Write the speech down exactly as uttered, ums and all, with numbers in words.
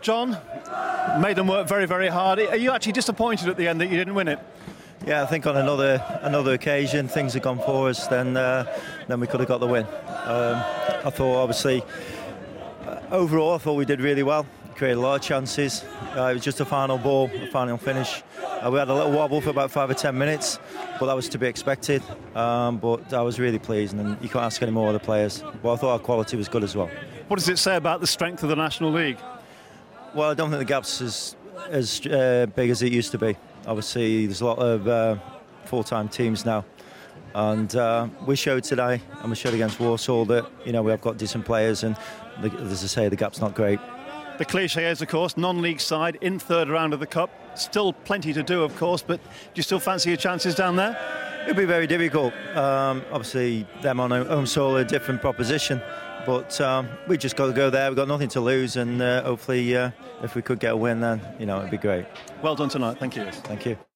John. Made them work very, very hard. Are you actually disappointed at the end that you didn't win it? Yeah, I think on another another occasion things had gone for us. Then uh, then we could have got the win. Um, I thought obviously uh, overall I thought we did really well. Created a lot of chances. Uh, it was just a final ball, a final finish. Uh, we had a little wobble for about five or ten minutes, but that was to be expected. Um, but I was really pleased, and you can't ask any more of the players. But I thought our quality was good as well. What does it say about the strength of the National League? Well, I don't think the gap's as as uh, big as it used to be. Obviously, there's a lot of uh, full-time teams now, and uh, we showed today, and we showed against Walsall that you know we have got decent players, and the, as I say, the gap's not great. The cliche is, of course, non-league side in third round of the Cup. Still plenty to do, of course, but do you still fancy your chances down there? It'll be very difficult. Um, obviously, them on home soil are a different proposition. But um, we just got to go there. We've got nothing to lose, and uh, hopefully, uh, if we could get a win, then you know it'd be great. Well done tonight. Thank you. Thank you.